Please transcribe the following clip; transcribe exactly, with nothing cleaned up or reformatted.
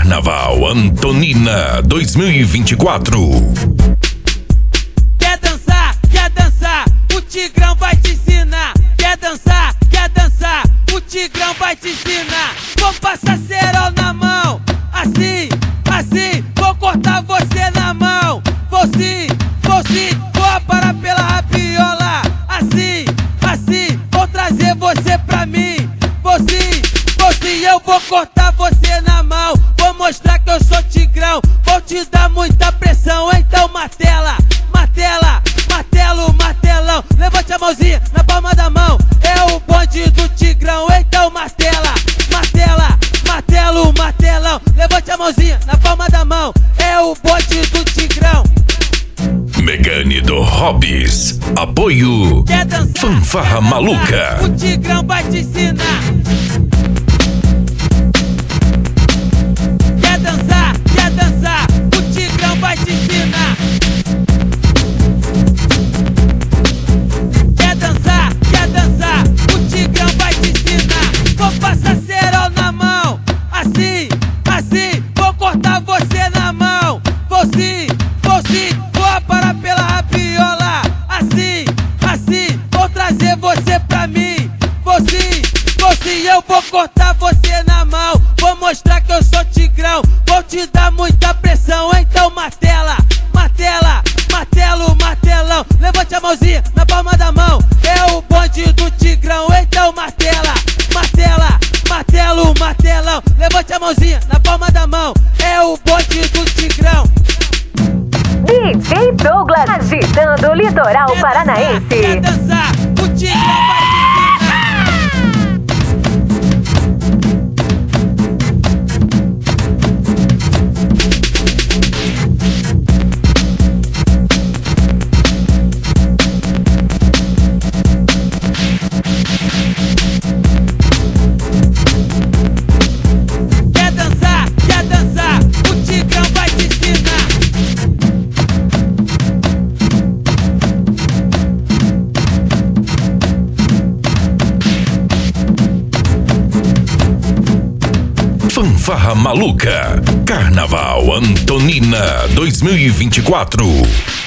Carnaval Antonina dois mil e vinte e quatro. Quer dançar, quer dançar, o Tigrão vai te ensinar. Quer dançar, quer dançar, o Tigrão vai te ensinar. Vou passar cerol na mão, assim, assim, vou cortar você na mão. Vou sim, vou sim, vou aparar pela rabiola. Assim, assim, vou trazer você pra mim. Vou sim, vou sim, eu vou cortar você na mão. Vou mostrar que eu sou Tigrão, vou te dar muita pressão. Então martela, martela, martelo, martelão. Levante a mãozinha na palma da mão, é o bonde do Tigrão. Então martela, martela, martelo, martelão. Levante a mãozinha na palma da mão, é o bonde do Tigrão. Megane do Hobbies. Apoio Quer dançar, Fanfarra quer Maluca. dançar, o Tigrão vai te ensinar. Quer dançar, quer dançar, o Tigrão vai te ensinar. Quer dançar, quer dançar, o Tigrão vai te ensinar. Vou passar cerol na mão, assim, assim, vou cortar você na mão. Vou sim, vou sim, vou aparar pela rabiola. Assim, assim, vou trazer você pra mim. Vou sim, vou sim, eu vou cortar você na mão. Vou mostrar que eu sou Tigrão, vou te dar muita pressão. Então martela, martela, martelo, martelão. Levante a mãozinha na palma da mão, é o bonde do Tigrão. Então martela, martela, martelo, martelão. Levante a mãozinha na palma da mão, é o bonde do Tigrão. D J Douglas agitando o litoral Quer paranaense. dançar, quer dançar, o Tigrão vai te ensinar. Quer dançar, quer dançar, o Tigrão vai te ensinar. Fanfarra Maluca. Carnaval Antonina dois mil e vinte e quatro.